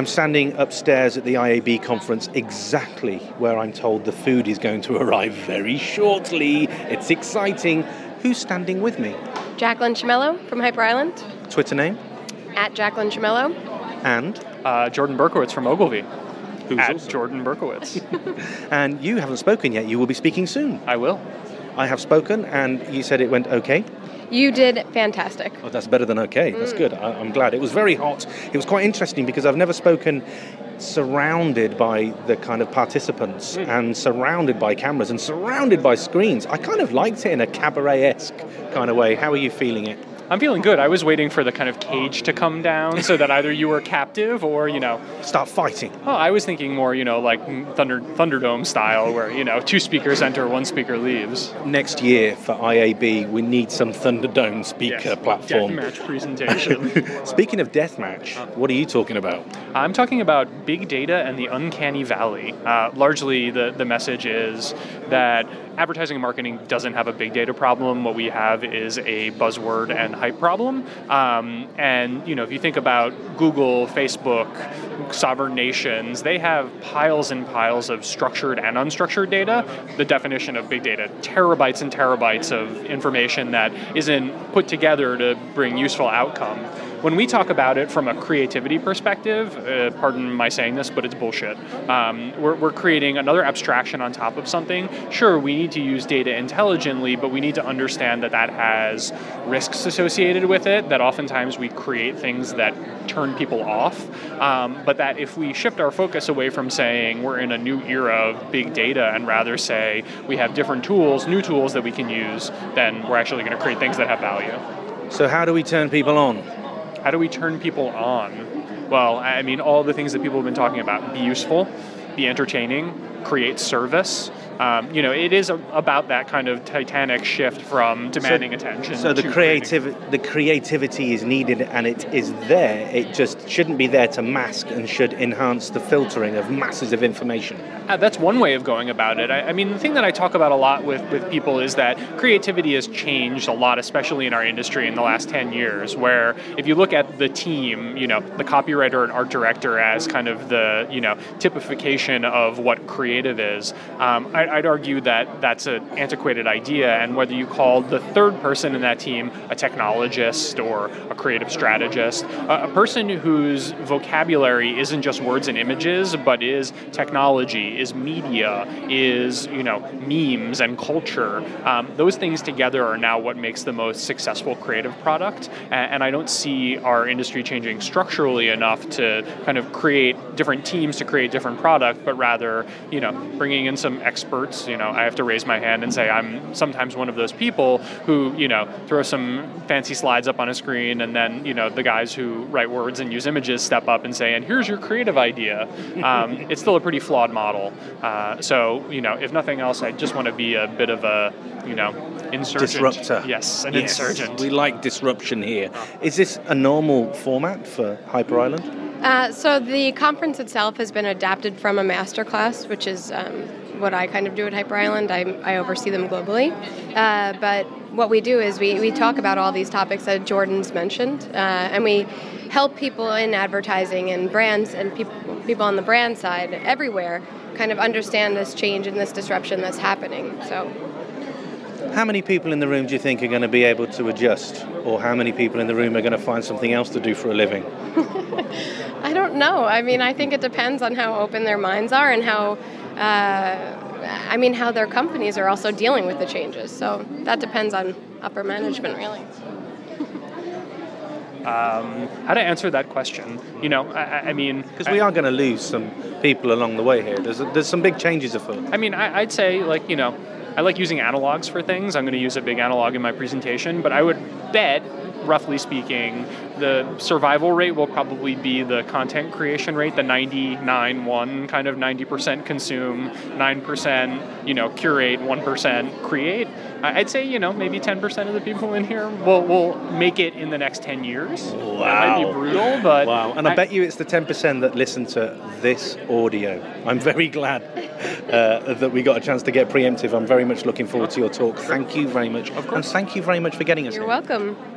I'm standing upstairs at the IAB conference, exactly where I'm told the food is going to arrive very shortly. It's exciting. Who's standing with me? Jacqueline Chimello from Hyper Island. Twitter name? At Jacqueline Chimello. And? Jordan Berkowitz from Ogilvy. Who's at also? Jordan Berkowitz. And you haven't spoken yet. You will be speaking soon. I will. I have spoken, and you said it went okay? You did fantastic. Oh, that's better than okay. That's good. I'm glad. It was very hot. It was quite interesting because I've never spoken surrounded by the kind of participants and surrounded by cameras and surrounded by screens. I kind of liked it in a cabaret-esque kind of way. How are you feeling it? I'm feeling good. I was waiting for the kind of cage to come down so that either you were captive or, start fighting. Oh, I was thinking more, like Thunderdome style where, 2 speakers enter, 1 speaker leaves. Next year for IAB, we need some Thunderdome speaker platform. Deathmatch presentation. Speaking of deathmatch, what are you talking about? I'm talking about big data and the uncanny valley. Largely, the message is that advertising and marketing doesn't have a big data problem. What we have is a buzzword and hype problem. And, if you think about Google, Facebook, sovereign nations, they have piles and piles of structured and unstructured data. The definition of big data, terabytes and terabytes of information that isn't put together to bring useful outcome. When we talk about it from a creativity perspective, pardon my saying this, but it's bullshit. We're creating another abstraction on top of something. Sure, we need to use data intelligently, but we need to understand that has risks associated with it, that oftentimes we create things that turn people off, but that if we shift our focus away from saying we're in a new era of big data and rather say we have different tools, new tools that we can use, then we're actually going to create things that have value. So how do we turn people on? How do we turn people on? Well, all the things that people have been talking about. Be useful, be entertaining, create service. It is about that kind of titanic shift from demanding attention. So the creativity is needed and it is there. It just shouldn't be there to mask and should enhance the filtering of masses of information. That's one way of going about it. The thing that I talk about a lot with people is that creativity has changed a lot, especially in our industry in the last 10 years, where if you look at the team, the copywriter and art director as kind of the, typification of what creative is, I'd argue that that's an antiquated idea, and whether you call the third person in that team a technologist or a creative strategist, a person whose vocabulary isn't just words and images, but is technology, is media, is memes and culture. Those things together are now what makes the most successful creative product, and I don't see our industry changing structurally enough to kind of create different teams to create different product, but rather bringing in some experts. I have to raise my hand and say I'm sometimes one of those people who throw some fancy slides up on a screen, and then the guys who write words and use images step up and say, and here's your creative idea. It's still a pretty flawed model. So if nothing else, I just want to be a bit of a insurgent. Disruptor. Yes, an insurgent. We like disruption here. Is this a normal format for Hyper Island? So the conference itself has been adapted from a masterclass, which is what I kind of do at Hyper Island. I oversee them globally. But what we do is we talk about all these topics that Jordan's mentioned, and we help people in advertising and brands and people on the brand side everywhere kind of understand this change and this disruption that's happening. So, how many people in the room do you think are going to be able to adjust? Or how many people in the room are going to find something else to do for a living? I don't know. I think it depends on how open their minds are and how their companies are also dealing with the changes. So that depends on upper management, really. How to answer that question? Because we are going to lose some people along the way here. There's some big changes afoot. I'd say, I like using analogs for things. I'm going to use a big analog in my presentation, but I would bet, roughly speaking, the survival rate will probably be the content creation rate, the 99-1, kind of 90% consume, 9%, curate, 1% create. I'd say, maybe 10% of the people in here will make it in the next 10 years. Wow. That might be brutal, but... Wow, and I bet you it's the 10% that listen to this audio. I'm very glad that we got a chance to get preemptive. I'm very much looking forward to your talk. Thank you very much. Of course. And thank you very much for getting us You're here. welcome.